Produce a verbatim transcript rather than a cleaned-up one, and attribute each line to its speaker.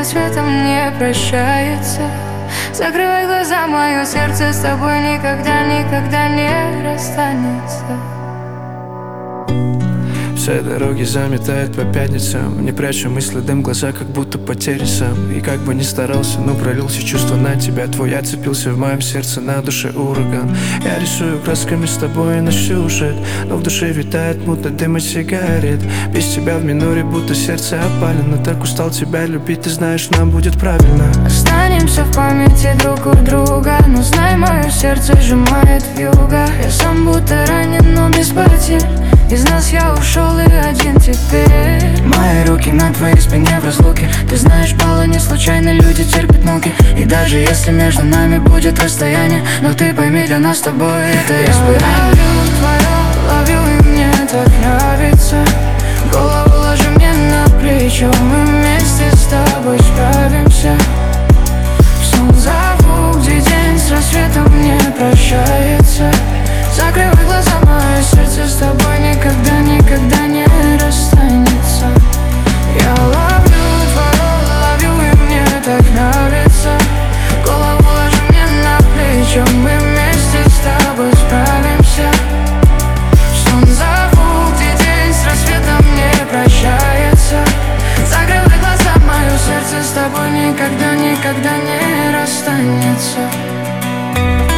Speaker 1: рассветом не прощается. Закрывай глаза, мое сердце с тобой никогда, никогда не расстанется.
Speaker 2: Все дороги заметает по пятницам. Не прячу мысли, дым, глаза как будто потерян сам. И как бы ни старался, но пролился чувство на тебя. Твой отцепился в моем сердце, на душе ураган. Я рисую красками с тобой на сюжет, но в душе витает мутный дым от сигарет. Без тебя в миноре будто сердце опалено. Так устал тебя любить, ты знаешь, нам будет правильно.
Speaker 1: Останемся в памяти друг у друга, но знай, мое сердце сжимает вьюга. Я сам будто ранен, но без потерь. Из нас я ушел и один теперь. Мои руки на твоей спине в разлуке. Ты знаешь, бала не случайно, люди терпят муки. И даже если между нами будет расстояние, но ты пойми, для нас с тобой это испытание. Я ловлю твое, ловлю, и мне так нравится. Голову ложи мне на плечо, мы вместе с тобой справимся. В сон зову, где день с рассветом не прощается. Закрывай глаза, мое сердце с тобой никогда, никогда не расстанется. Я ловлю твое, ловлю, и мне так нравится. Голову ложи мне на плечо, мы вместе с тобой справимся. В сон зову, где день с рассветом не прощается. Закрывай глаза, мое сердце с тобой никогда, никогда не расстанется.